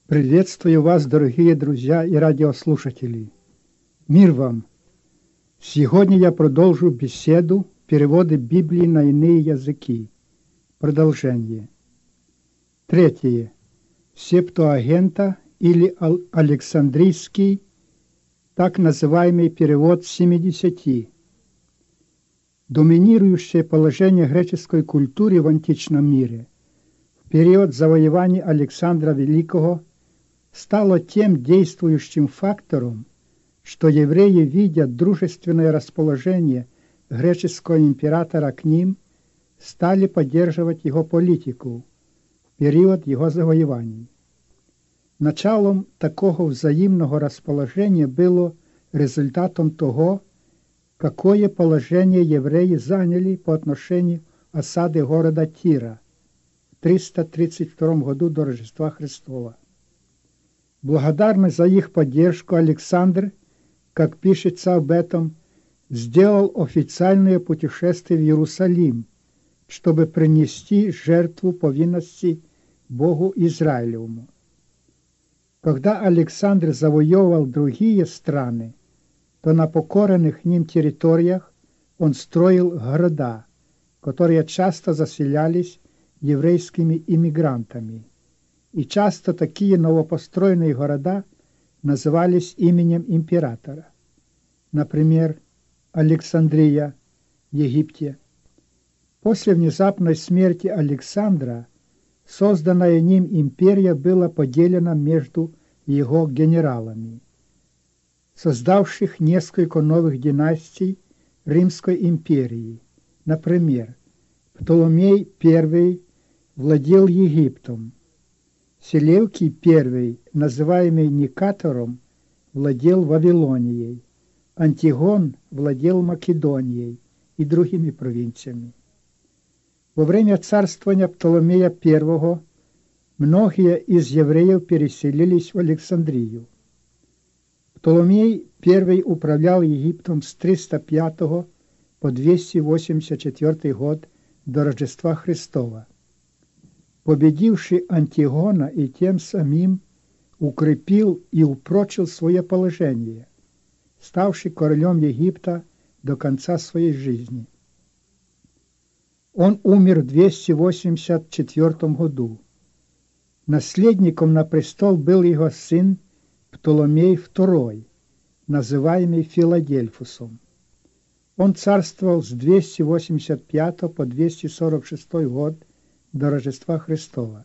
Приветствую вас, дорогие друзья и радиослушатели. Мир вам! Сегодня я продолжу беседу «Переводы Библии на иные языки». Продолжение. Третье. Септуагинта или Александрийский, так называемый перевод 70. Доминирующее положение греческой культуры в античном мире в период завоевания Александра Великого стало тем действующим фактором, что евреи, видя дружественное расположение греческого императора к ним, стали поддерживать его политику в период его завоеваний. Началом такого взаимного расположения было результатом того, какое положение евреи заняли по отношению осады города Тира в 332 году до Рождества Христова. Благодарный за их поддержку Александр, как пишется об этом, сделал официальное путешествие в Иерусалим, чтобы принести жертву повинности Богу Израилевому. Когда Александр завоевывал другие страны, то на покоренных ним территориях он строил города, которые часто заселялись еврейскими иммигрантами. И часто такие новопостроенные города назывались именем императора. Например, Александрия в Египте. После внезапной смерти Александра созданная ним империя была поделена между его генералами, создавших несколько новых династий Римской империи. Например, Птоломей I владел Египтом, Селевкий I, называемый Никатором, владел Вавилонией, Антигон владел Македонией и другими провинциями. Во время царствования Птоломея I многие из евреев переселились в Александрию. Птоломей I управлял Египтом с 305 по 284 год до Рождества Христова, победивший Антигона и тем самим укрепил и упрочил свое положение, ставший королем Египта до конца своей жизни. Он умер в 284 году. Наследником на престол был его сын Птоломей II, называемый Филадельфусом. Он царствовал с 285 по 246 год до Рождества Христова.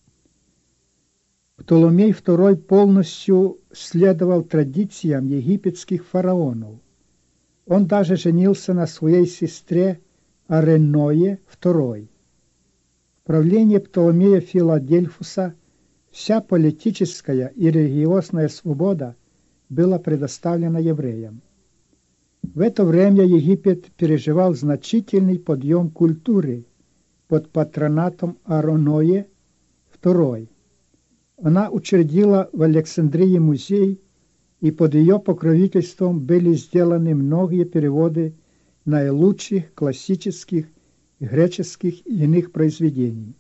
Птоломей II полностью следовал традициям египетских фараонов. Он даже женился на своей сестре Аренное II. В правлении Птоломея Филадельфуса вся политическая и религиозная свобода была предоставлена евреям. В это время Египет переживал значительный подъем культуры под патронатом Аренное II. Она учредила в Александрии музей, и под ее покровительством были сделаны многие переводы наилучших классических, греческих и иных произведений.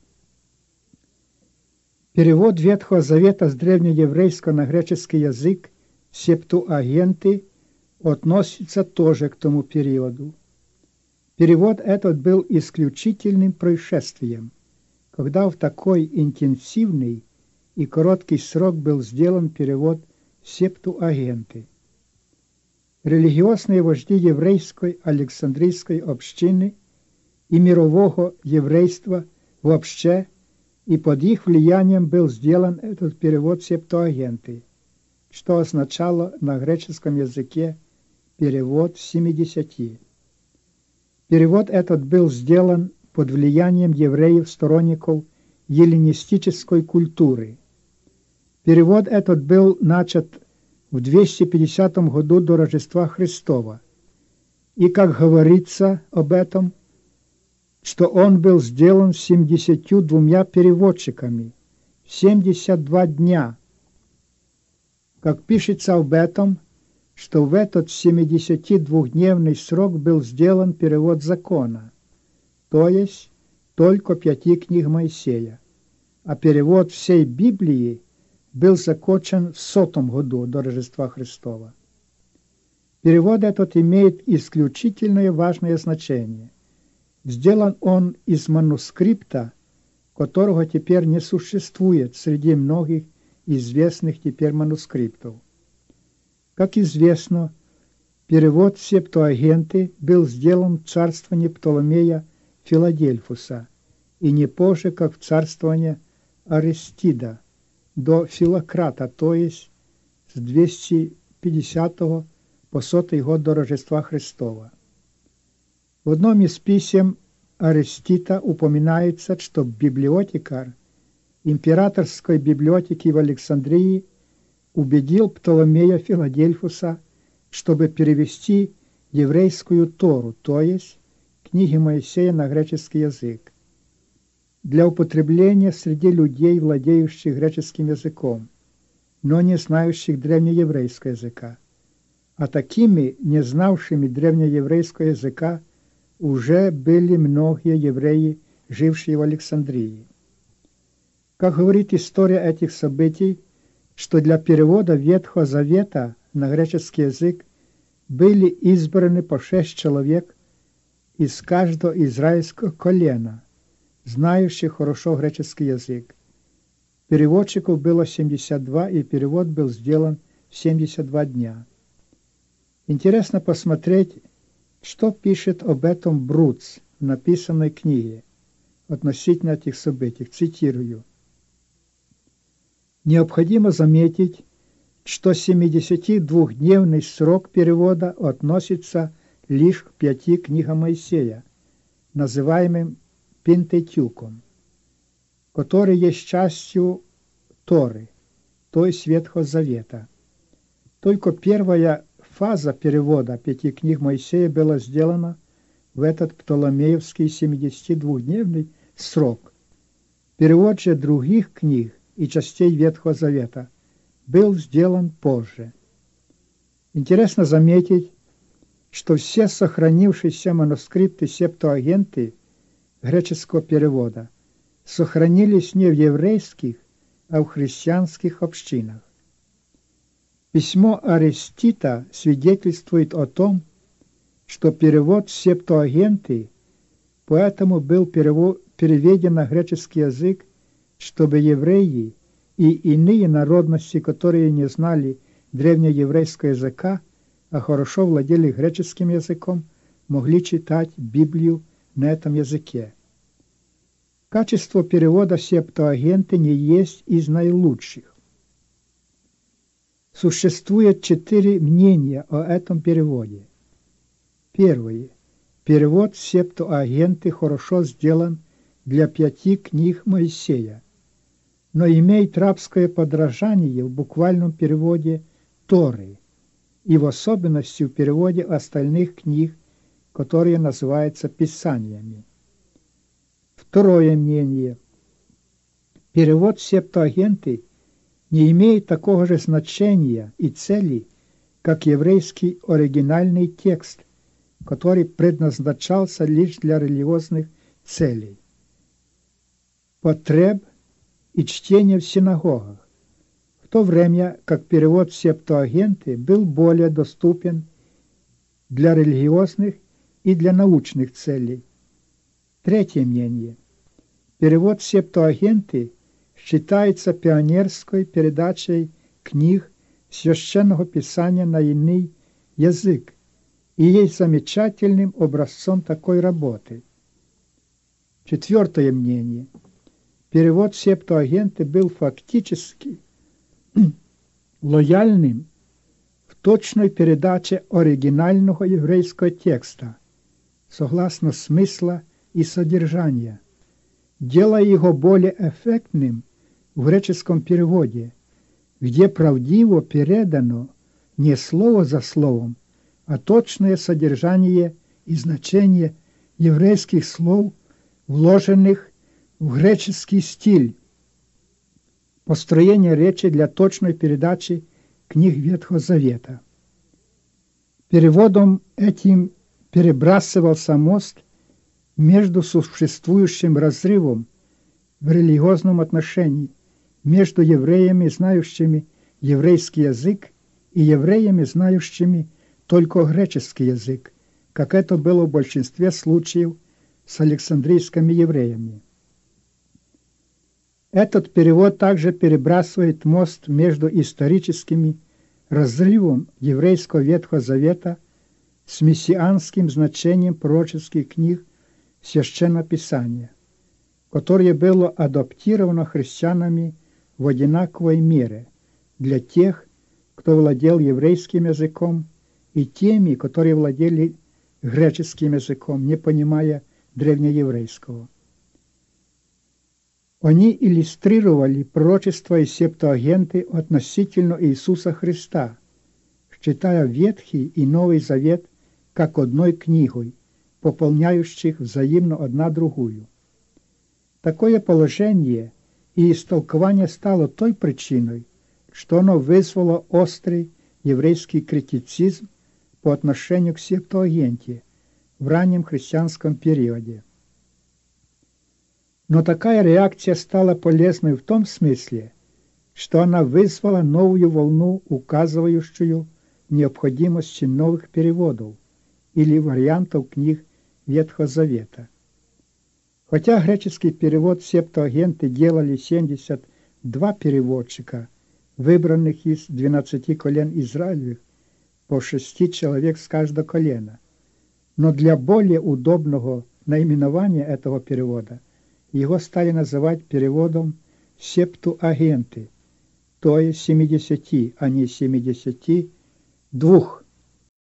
Перевод Ветхого Завета с древнееврейского на греческий язык Септуагинты относится тоже к тому периоду. Перевод этот был исключительным происшествием, когда в такой интенсивный и короткий срок был сделан перевод Септуагинты. Религиозные вожди еврейской Александрийской общины и мирового еврейства вообще, и под их влиянием был сделан этот перевод Септуагинты, что означало на греческом языке перевод 70. Перевод этот был сделан под влиянием евреев-сторонников эллинистической культуры. Перевод этот был начат в 250 году до Рождества Христова, и, как говорится об этом, что он был сделан 72 переводчиками в 72 дня. Как пишется об этом, что в этот 72-дневный срок был сделан перевод закона, то есть только 5 книг Моисея, а перевод всей Библии был закончен в 100 году до Рождества Христова. Перевод этот имеет исключительное важное значение. Сделан он из манускрипта, которого теперь не существует среди многих известных теперь манускриптов. Как известно, перевод Септуагинты был сделан в царствовании Птоломея Филадельфуса и не позже, как в царствовании Аристида до Филократа, то есть с 250 по 100 год до Рождества Христова. В одном из писем Аристида упоминается, что библиотекарь императорской библиотеки в Александрии убедил Птоломея Филадельфуса, чтобы перевести еврейскую Тору, то есть книги Моисея на греческий язык, для употребления среди людей, владеющих греческим языком, но не знающих древнееврейского языка. А такими, не знавшими древнееврейского языка, уже были многие евреи, жившие в Александрии. Как говорит история этих событий, что для перевода Ветхого Завета на греческий язык были избраны по 6 человек из каждого израильского колена, знающих хорошо греческий язык. Переводчиков было 72, и перевод был сделан в 72 дня. Интересно посмотреть, что пишет об этом Бруц в написанной книге относительно этих событий. Цитирую. Необходимо заметить, что 72-дневный срок перевода относится лишь к 5 книгам Моисея, называемым Пентатюком, который есть частью Торы, то есть Ветхого Завета. Только первая фаза перевода 5 книг Моисея была сделана в этот Птоломеевский 72-дневный срок. Перевод же других книг и частей Ветхого Завета был сделан позже. Интересно заметить, что все сохранившиеся манускрипты Септуагинты греческого перевода сохранились не в еврейских, а в христианских общинах. Письмо Аристида свидетельствует о том, что перевод Септуагинты поэтому был переведен на греческий язык, чтобы евреи и иные народности, которые не знали древнееврейского языка, а хорошо владели греческим языком, могли читать Библию на этом языке. Качество перевода Септуагинты не есть из наилучших. Существует 4 мнения о этом переводе. Первое. Перевод Септуагинты хорошо сделан для 5 книг Моисея, но имеет рабское подражание в буквальном переводе Торы и в особенности в переводе остальных книг, которые называются Писаниями. Второе мнение. Перевод Септуагинты не имеет такого же значения и цели, как еврейский оригинальный текст, который предназначался лишь для религиозных целей, потреб и чтения в синагогах, в то время как перевод Септуагинты был более доступен для религиозных и для научных целей. Третье мнение. Перевод Септуагинты считается пионерской передачей книг Священного Писания на иной язык и есть замечательным образцом такой работы. Четвертое мнение. Перевод Септуагинты был фактически лояльным в точной передаче оригинального еврейского текста, согласно смысла и содержания, делая его более эффектным в греческом переводе, где правдиво передано не слово за словом, а точное содержание и значение еврейских слов, вложенных в греческий стиль, построение речи для точной передачи книг Ветхого Завета. Переводом этим перебрасывался мост между существующим разрывом в религиозном отношении между евреями, знающими еврейский язык, и евреями, знающими только греческий язык, как это было в большинстве случаев с александрийскими евреями. Этот перевод также перебрасывает мост между историческим разрывом еврейского Ветхого Завета с мессианским значением пророческих книг Священного Писания, которое было адаптировано христианами в одинаковой мере для тех, кто владел еврейским языком, и теми, которые владели греческим языком, не понимая древнееврейского. Они иллюстрировали пророчества и Септуагинты относительно Иисуса Христа, считая Ветхий и Новый Завет как одной книгой, пополняющих взаимно одна другую. Такое положение и истолкование стало той причиной, что оно вызвало острый еврейский критицизм по отношению к Септуагинте в раннем христианском периоде. Но такая реакция стала полезной в том смысле, что она вызвала новую волну, указывающую необходимость новых переводов или вариантов книг Ветхого Завета. Хотя греческий перевод Септуагинты делали 72 переводчика, выбранных из 12 колен Израилевых, по 6 человек с каждого колена, но для более удобного наименования этого перевода его стали называть переводом Септуагинты, то есть 70, а не 72